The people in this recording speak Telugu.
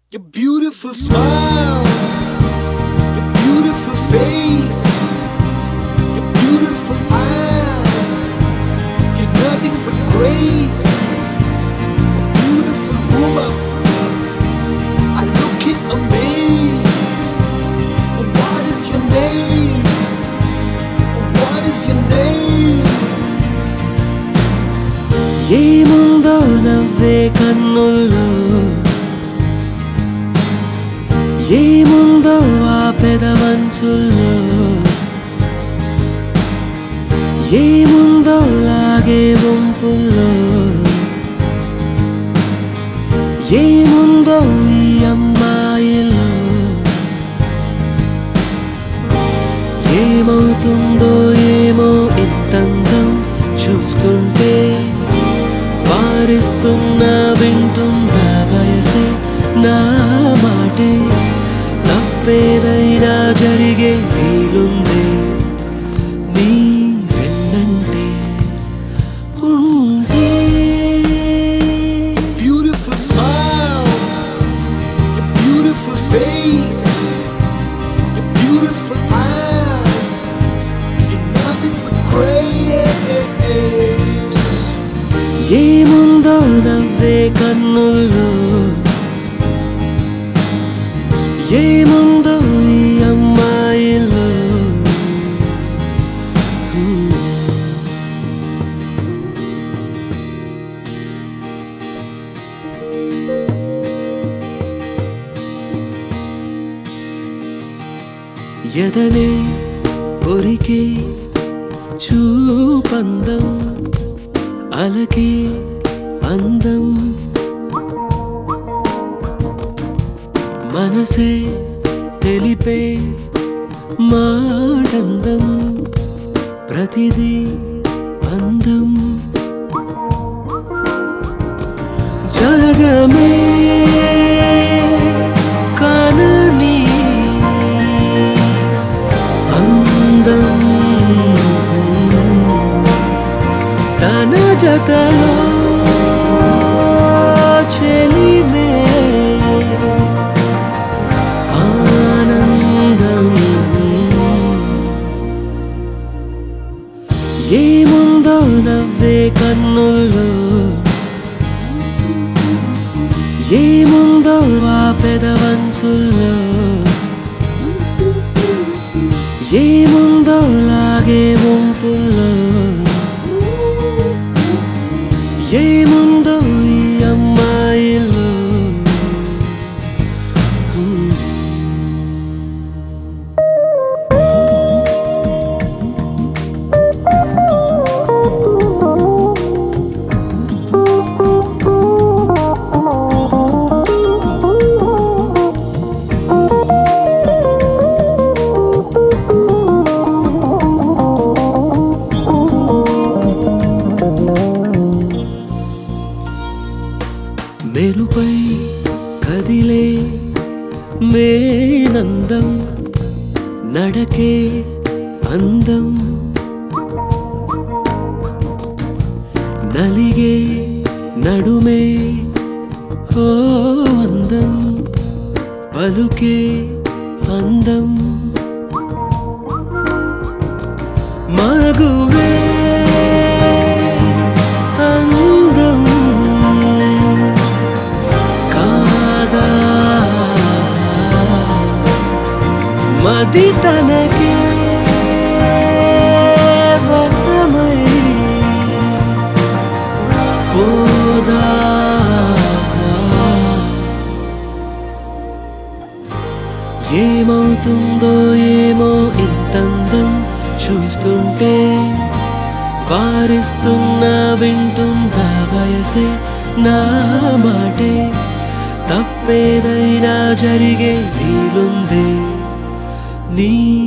Your beautiful smile, your beautiful face, your beautiful eyes, you're nothing but grace. A beautiful woman, I look in amaze. What is your name? What is your name? ఏముందో నవ్వే కన్నుల్లో, ఏముందో ఆ పెదవంచుల్లో, ఏముందో లాగే వంపుల్లో, ఏముందో ఈ అమ్మాయిలో, ఏమవుతుందో ఏమో ఇంతందం చూస్తుంటే, వారిస్తున్నా వింటుందా వయసే నా మాటే, తప్పేదైనా జరిగే వీలుంది నీ వెన్నంటే ఉంటే. Beautiful smile, your beautiful face, your beautiful eyes, you're nothing but grace. ఏముందో నవ్వే కన్నుల్లో, ఏముందో ఈ అమ్మాయిలో. ఎదనే కొరికే చూపందం, అలకే అందం, మనసే తెలిపే మాటందం, ప్రతిదీ అందం. జగమే కనని అందం, తన జతలో చెలిమే ఆనందం. ఏముందో నవ్వే కన్నుల్లో, ఏముందో ఆ పెదవంచుల్లో, ఏముందో లాగే వంపుల్లో, ఏముందో ఈ అమ్మాయిలో. మెరుపై కదిలే మేనందం, నడకే అందం, నలిగే నడుమే ఓ అందం, పలుకే అందం, మగువే అందం, కాదా మది తనకే వశమై పోదా. ఏమవుతుందో ఏమో ఇంతందం చూస్తుంటే, వారిస్తున్నా వింటుందా వయసే నా మాటే, తప్పేదైనా జరిగే వీలుంది నీ